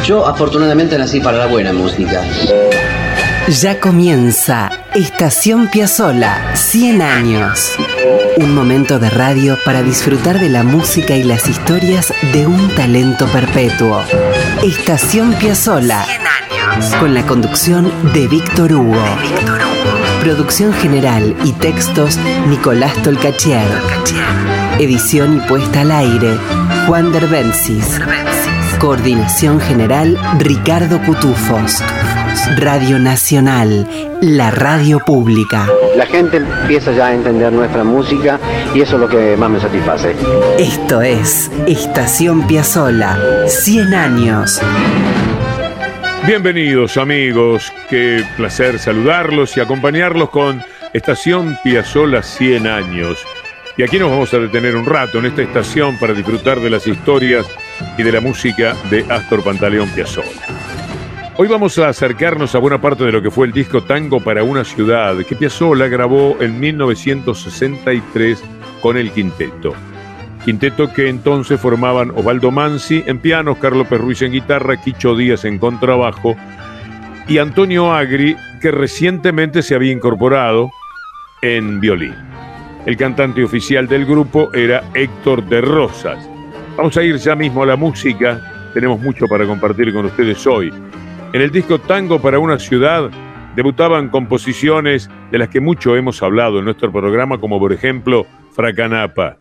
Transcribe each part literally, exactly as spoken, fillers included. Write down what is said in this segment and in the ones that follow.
Yo afortunadamente nací para la buena música. Ya comienza Estación Piazzolla, cien años. Un momento de radio para disfrutar de la música y las historias de un talento perpetuo. Estación Piazzolla, cien años. Con la conducción de Víctor Hugo. De Víctor Hugo. Producción general y textos, Nicolás Tolcachier. Edición y puesta al aire, Juan Derbencis. Coordinación general, Ricardo Cutufos. Radio Nacional, la radio pública. La gente empieza ya a entender nuestra música y eso es lo que más me satisface. Esto es Estación Piazzolla, cien años. Bienvenidos amigos, qué placer saludarlos y acompañarlos con Estación Piazzolla cien años. Y aquí nos vamos a detener un rato en esta estación para disfrutar de las historias y de la música de Astor Pantaleón Piazzolla. Hoy vamos a acercarnos a buena parte de lo que fue el disco Tango para una ciudad, que Piazzolla grabó en mil novecientos sesenta y tres con el Quinteto. Quinteto que entonces formaban Osvaldo Manzi en piano, Oscar López Ruiz en guitarra, Quicho Díaz en contrabajo y Antonio Agri, que recientemente se había incorporado en violín. El cantante oficial del grupo era Héctor de Rosas. Vamos a ir ya mismo a la música, tenemos mucho para compartir con ustedes hoy. En el disco Tango para una ciudad debutaban composiciones de las que mucho hemos hablado en nuestro programa, como por ejemplo Fracanapa.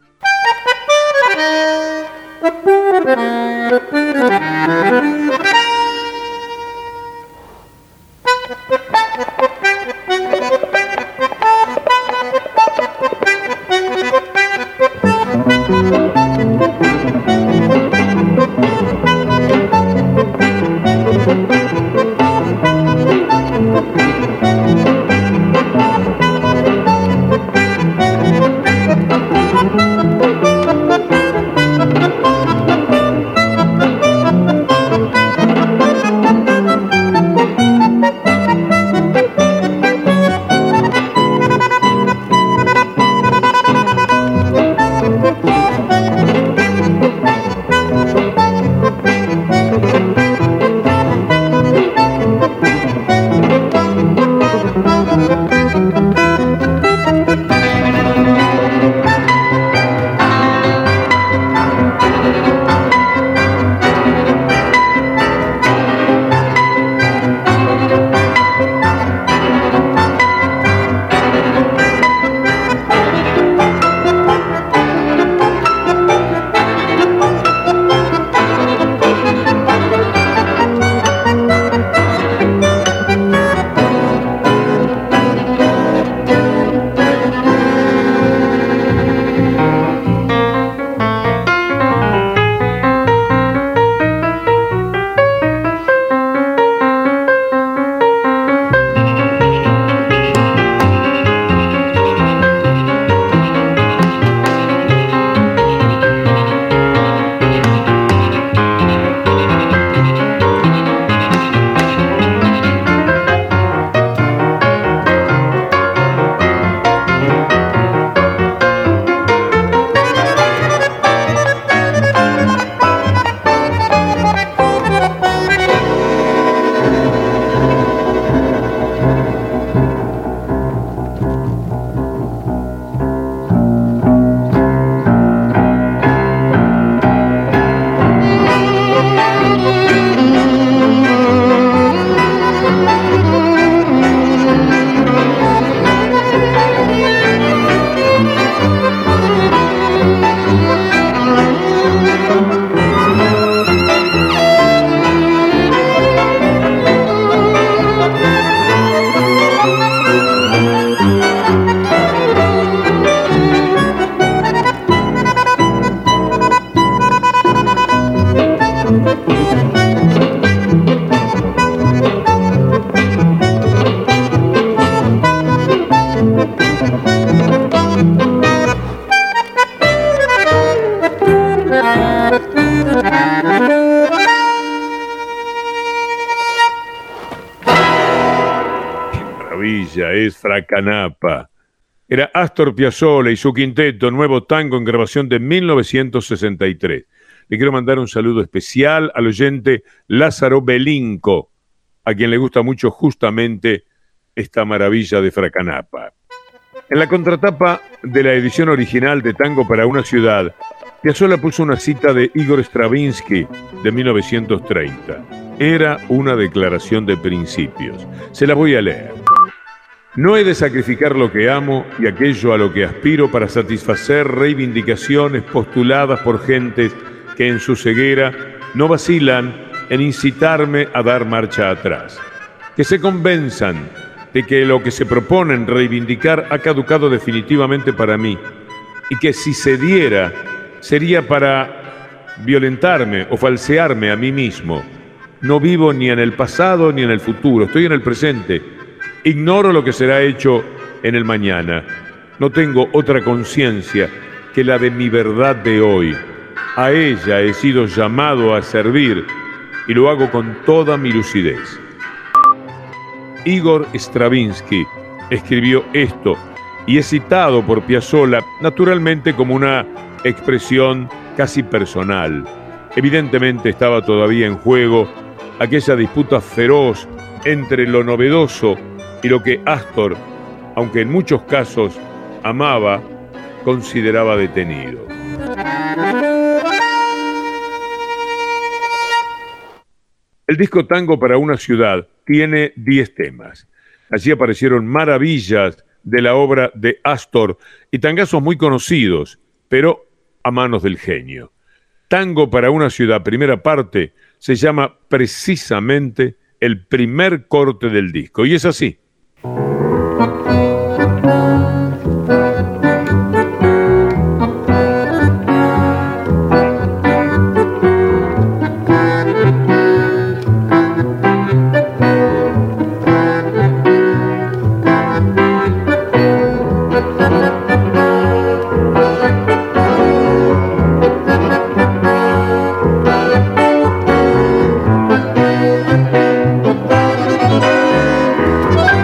maravilla, es Fracanapa. Era Astor Piazzolla y su quinteto, Nuevo Tango, en grabación de mil novecientos sesenta y tres. le quiero mandar un saludo especial al oyente Lázaro Belinco, a quien le gusta mucho justamente esta maravilla de Fracanapa. En la contratapa de la edición original de Tango para una ciudad, Piazzolla puso una cita de Igor Stravinsky de mil novecientos treinta. Era una declaración de principios. Se la voy a leer. No he de sacrificar lo que amo y aquello a lo que aspiro para satisfacer reivindicaciones postuladas por gentes que en su ceguera no vacilan en incitarme a dar marcha atrás. Que se convenzan de que lo que se proponen reivindicar ha caducado definitivamente para mí y que si se diera sería para violentarme o falsearme a mí mismo. No vivo ni en el pasado ni en el futuro, estoy en el presente. Ignoro lo que será hecho en el mañana. No tengo otra conciencia que la de mi verdad de hoy. A ella he sido llamado a servir y lo hago con toda mi lucidez. Igor Stravinsky escribió esto y es citado por Piazzolla naturalmente como una expresión casi personal. Evidentemente estaba todavía en juego aquella disputa feroz entre lo novedoso y lo que Astor, aunque en muchos casos amaba, consideraba detenido. El disco Tango para una ciudad tiene diez temas. Allí aparecieron maravillas de la obra de Astor y tangazos muy conocidos, pero a manos del genio. Tango para una ciudad, primera parte, se llama precisamente el primer corte del disco, y es así. Thank you.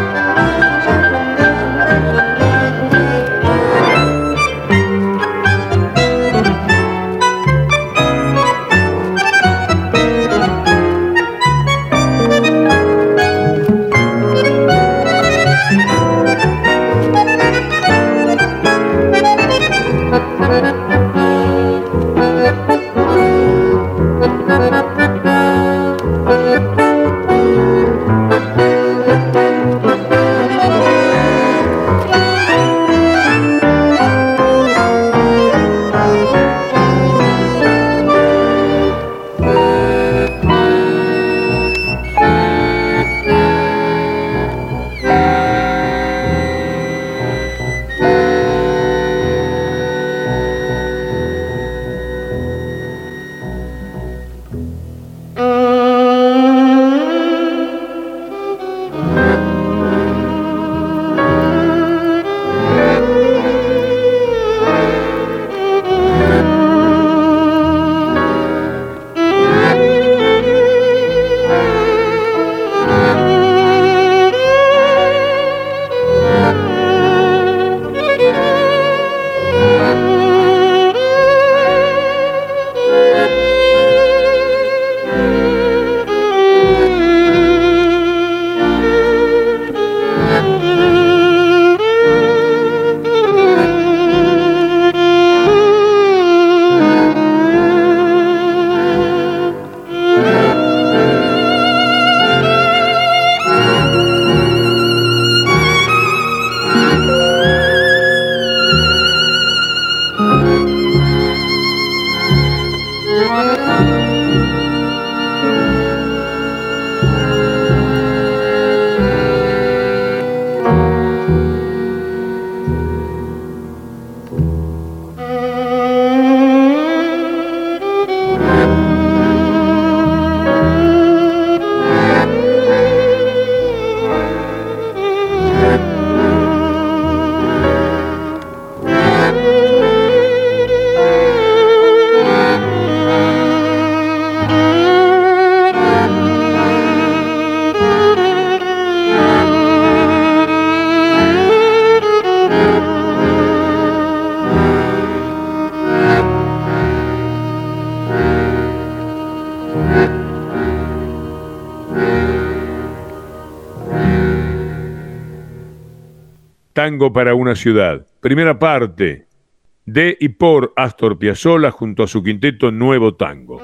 Tango para una ciudad. Primera parte, de y por Astor Piazzolla junto a su quinteto Nuevo Tango.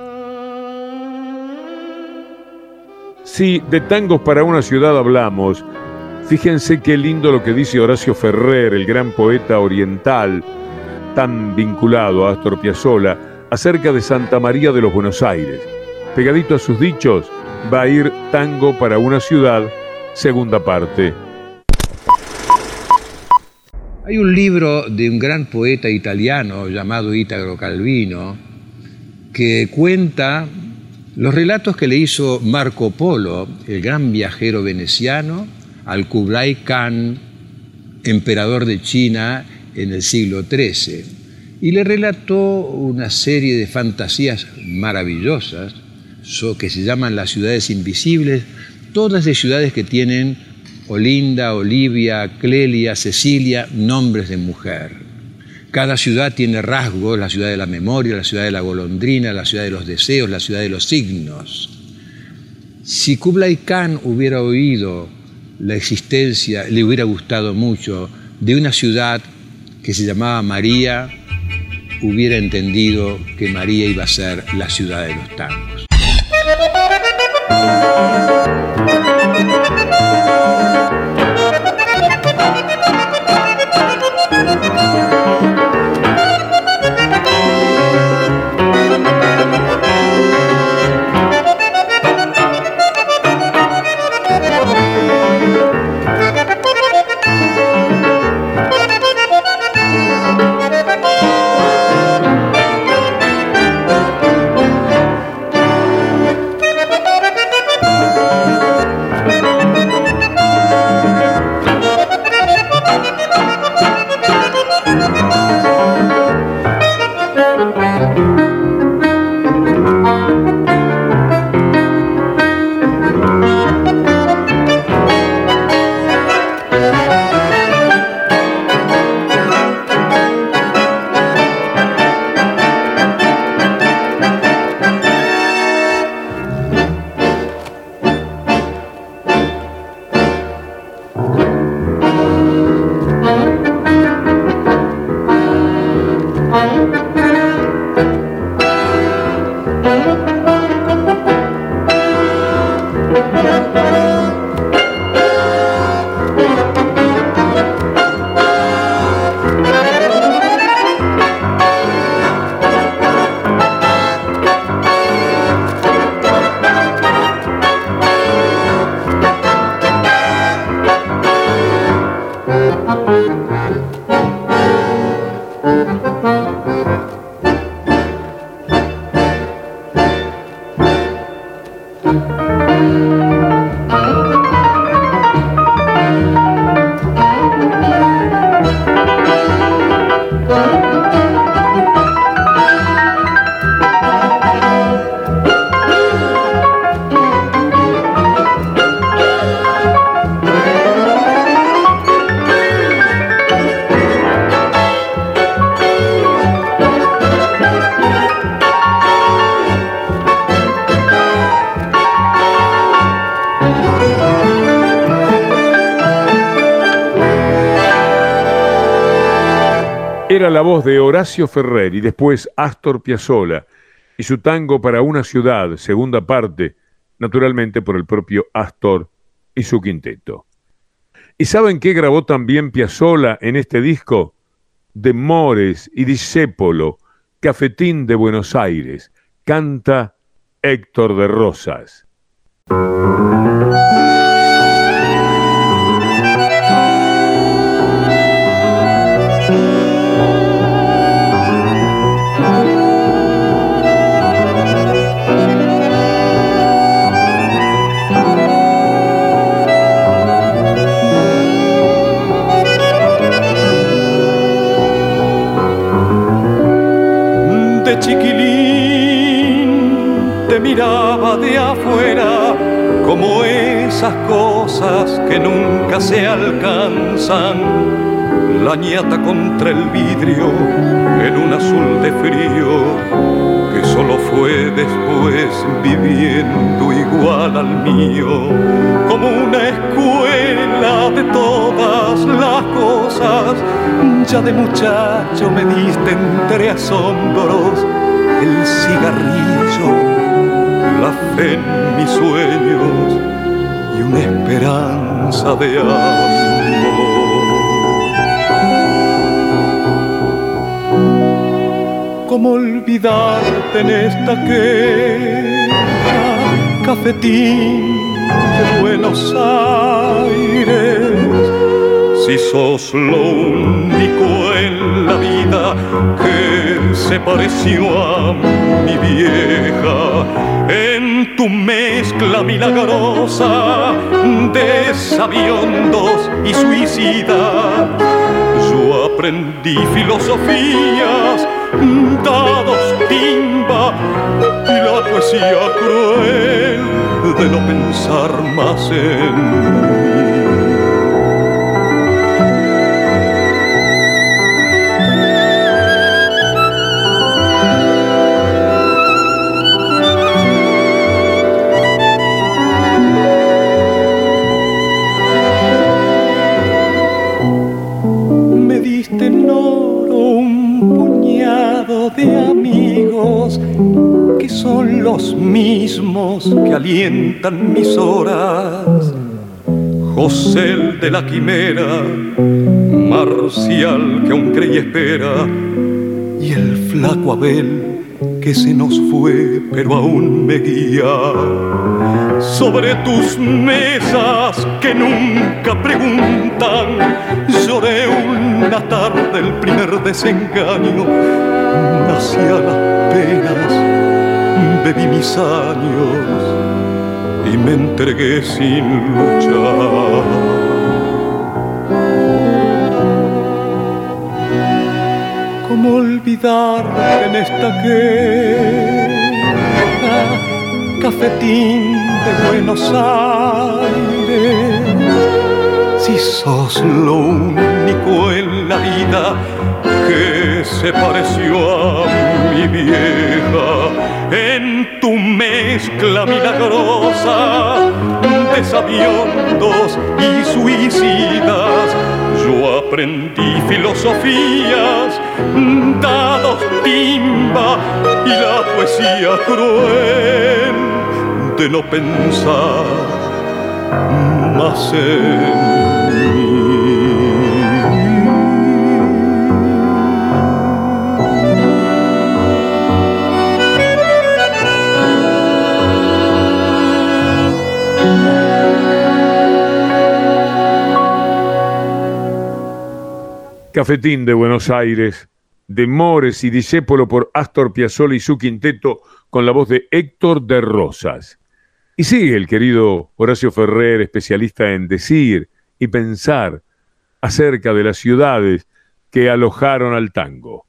Si de tangos para una ciudad hablamos, fíjense qué lindo lo que dice Horacio Ferrer, el gran poeta oriental, tan vinculado a Astor Piazzolla, acerca de Santa María de los Buenos Aires. Pegadito a sus dichos va a ir Tango para una ciudad, segunda parte. Hay un libro de un gran poeta italiano llamado Italo Calvino que cuenta los relatos que le hizo Marco Polo, el gran viajero veneciano, al Kublai Khan, emperador de China en el siglo trece, y le relató una serie de fantasías maravillosas que se llaman las ciudades invisibles, todas de ciudades que tienen Olinda, Olivia, Clelia, Cecilia, nombres de mujer. Cada ciudad tiene rasgos, la ciudad de la memoria, la ciudad de la golondrina, la ciudad de los deseos, la ciudad de los signos. Si Kublai Khan hubiera oído la existencia, le hubiera gustado mucho, de una ciudad que se llamaba María, hubiera entendido que María iba a ser la ciudad de los tangos. Era la voz de Horacio Ferrer y después Astor Piazzolla y su Tango para una ciudad, segunda parte, naturalmente por el propio Astor y su quinteto. ¿Y saben qué grabó también Piazzolla en este disco? De Mores y Discépolo, Cafetín de Buenos Aires, canta Héctor de Rosas. Chiquilín, te miraba de afuera como esas cosas que nunca se alcanzan. La ñata contra el vidrio en un azul de frío que solo fue después viviendo igual al mío, como una escuela de todas las cosas rosas. Ya de muchacho me diste entre asombros el cigarrillo, la fe en mis sueños y una esperanza de amor. ¿Cómo olvidarte en esta queja, cafetín de Buenos Aires? Si sos lo único en la vida que se pareció a mi vieja, en tu mezcla milagrosa de sabiondos y suicidas, yo aprendí filosofías, dados timba y la poesía cruel de no pensar más en mí. Me diste en oro un puñado de amigos que son los mismos que alientan mis horas. José el de la quimera, Marcial que aún cree y espera, y el flaco Abel que se nos fue pero aún me guía. Sobre tus mesas que nunca preguntan, lloré una tarde el primer desengaño. Nací a las penas, bebí mis años y me entregué sin luchar. ¿Cómo olvidarte en esta queja, cafetín de Buenos Aires? Si sos lo único en la vida que se pareció a mi vieja, en tu mezcla milagrosa de sabiondos y suicidas, yo aprendí filosofías, dados timba y la poesía cruel de no pensar más en mí. Cafetín de Buenos Aires, de Mores y Discépolo por Astor Piazzolla y su quinteto, con la voz de Héctor de Rosas. Y sigue el querido Horacio Ferrer, especialista en decir y pensar acerca de las ciudades que alojaron al tango.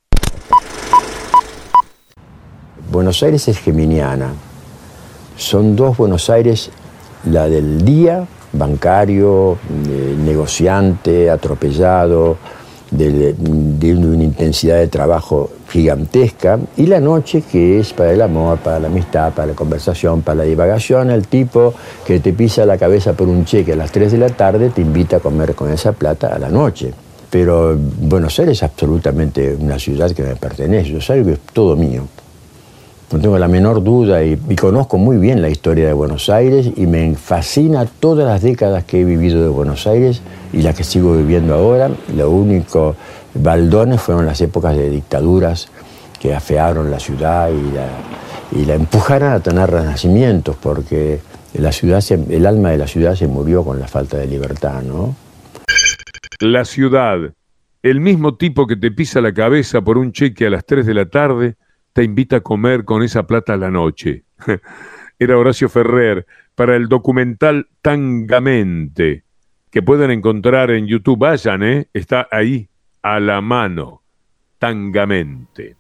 Buenos Aires es geminiana. Son dos Buenos Aires, la del día, bancario, eh, negociante, atropellado, de, de una intensidad de trabajo gigantesca, y la noche, que es para el amor, para la amistad, para la conversación, para la divagación. El tipo que te pisa la cabeza por un cheque a las tres de la tarde te invita a comer con esa plata a la noche. Pero Buenos Aires es absolutamente una ciudad que me pertenece, yo sé que es todo mío. No tengo la menor duda y, y conozco muy bien la historia de Buenos Aires y me fascina todas las décadas que he vivido de Buenos Aires y las que sigo viviendo ahora. Lo único baldones fueron las épocas de dictaduras que afearon la ciudad y la, y la empujaron a tener renacimientos, porque la ciudad se, el alma de la ciudad se murió con la falta de libertad, ¿no? La ciudad, el mismo tipo que te pisa la cabeza por un cheque a las tres de la tarde, te invita a comer con esa plata a la noche. Era Horacio Ferrer para el documental Tangamente, que pueden encontrar en YouTube. Vayan, ¿eh? Está ahí, a la mano. Tangamente.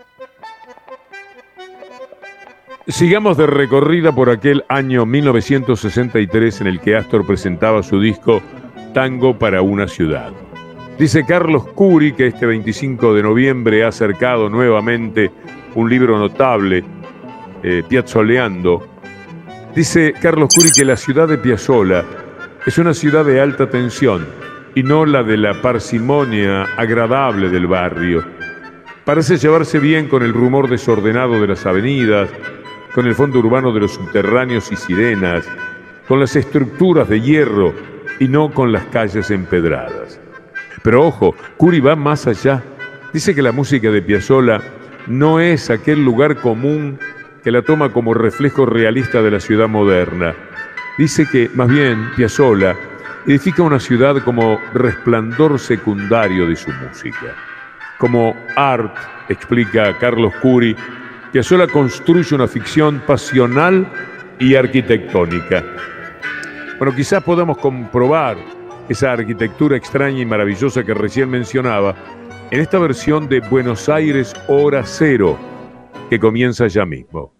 Sigamos de recorrida por aquel año mil novecientos sesenta y tres en el que Astor presentaba su disco Tango para una ciudad. Dice Carlos Curi que este veinticinco de noviembre ha acercado nuevamente un libro notable, eh, Piazzoleando. Dice Carlos Curi que la ciudad de Piazzolla es una ciudad de alta tensión, y no la de la parsimonia agradable del barrio. Parece llevarse bien con el rumor desordenado de las avenidas, con el fondo urbano de los subterráneos y sirenas, con las estructuras de hierro y no con las calles empedradas. Pero ojo, Curi va más allá. Dice que la música de Piazzolla no es aquel lugar común que la toma como reflejo realista de la ciudad moderna. Dice que, más bien, Piazzolla edifica una ciudad como resplandor secundario de su música. Como art, explica Carlos Curi, Piazzolla construye una ficción pasional y arquitectónica. Bueno, quizás podamos comprobar esa arquitectura extraña y maravillosa que recién mencionaba en esta versión de Buenos Aires Hora Cero, que comienza ya mismo.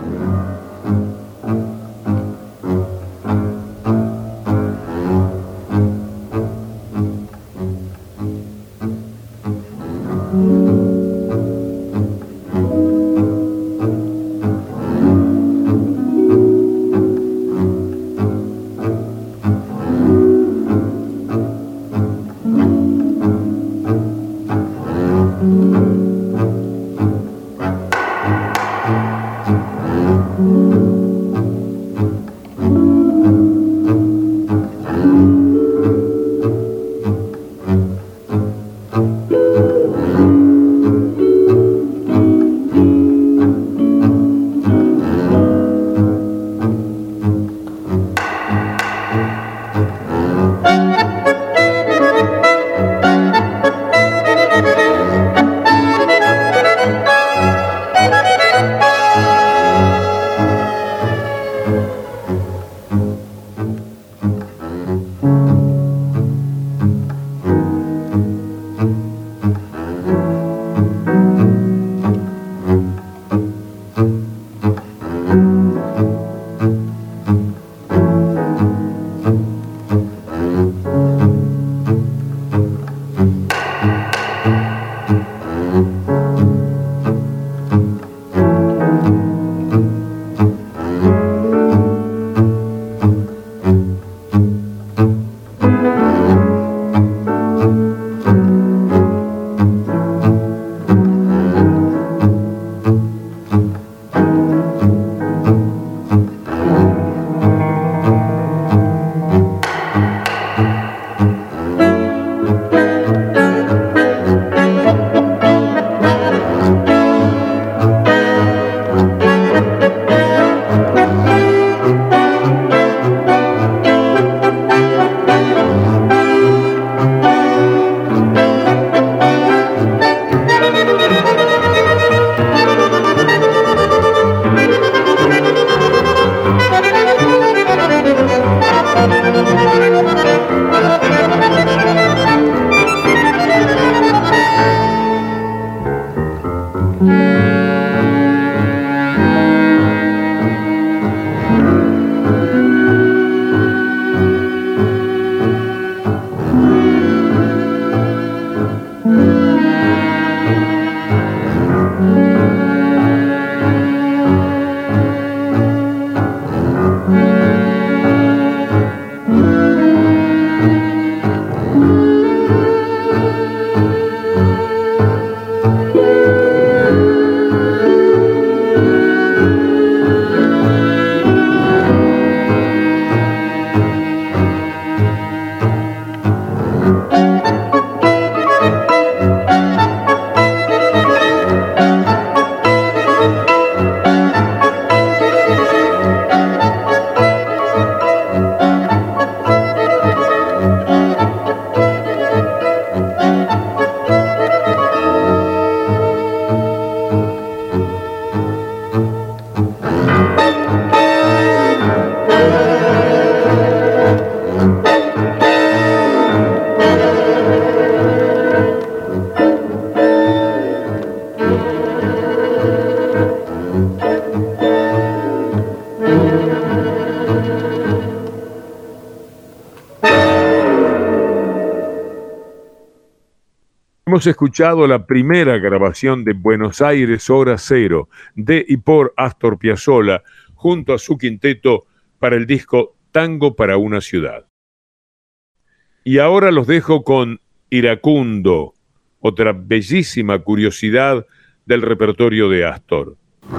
Hemos escuchado la primera grabación de Buenos Aires Hora Cero de y por Astor Piazzolla junto a su quinteto para el disco Tango para una ciudad. Y ahora los dejo con Iracundo, otra bellísima curiosidad del repertorio de Astor.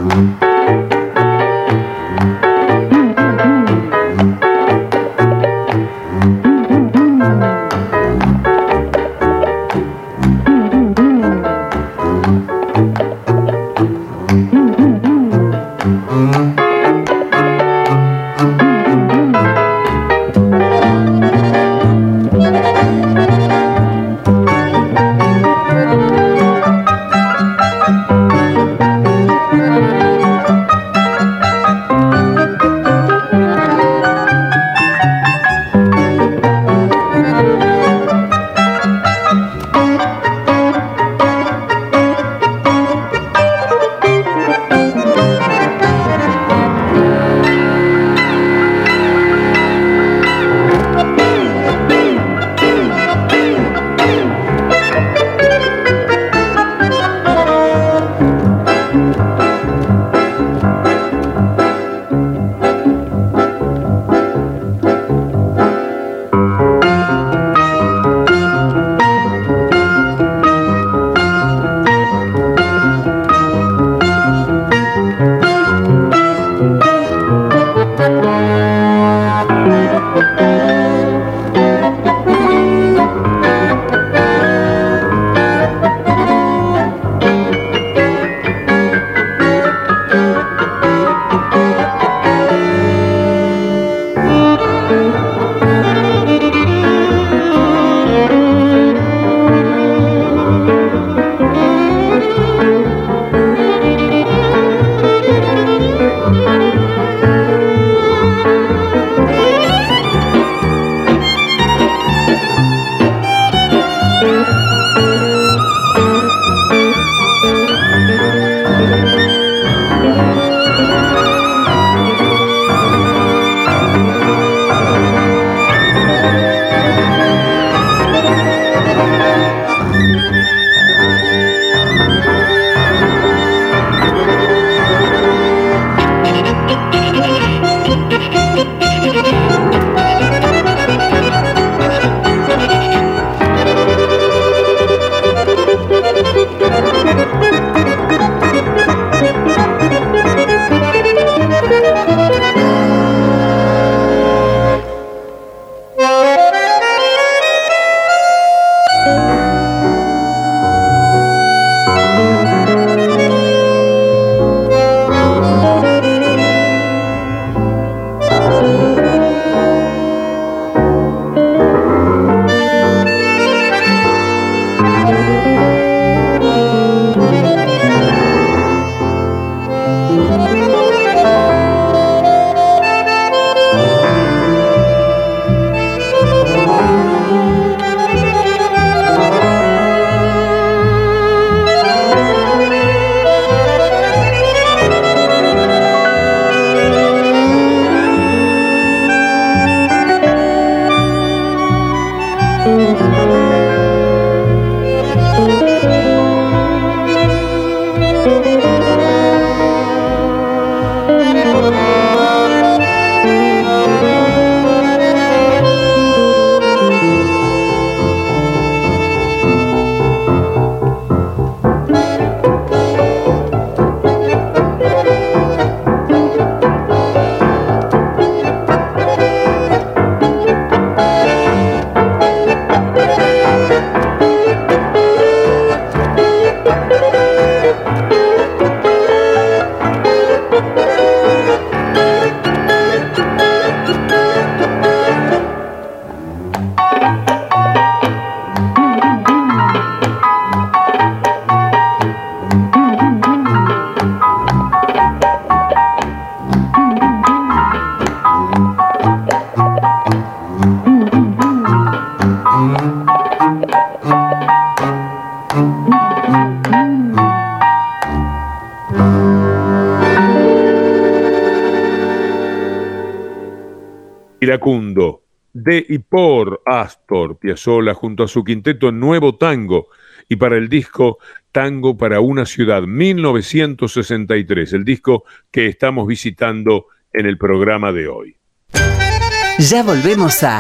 Iracundo, de y por Astor Piazzolla junto a su quinteto Nuevo Tango y para el disco Tango para una ciudad, mil novecientos sesenta y tres, el disco que estamos visitando en el programa de hoy. Ya volvemos a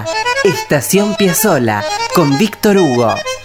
Estación Piazzolla con Víctor Hugo.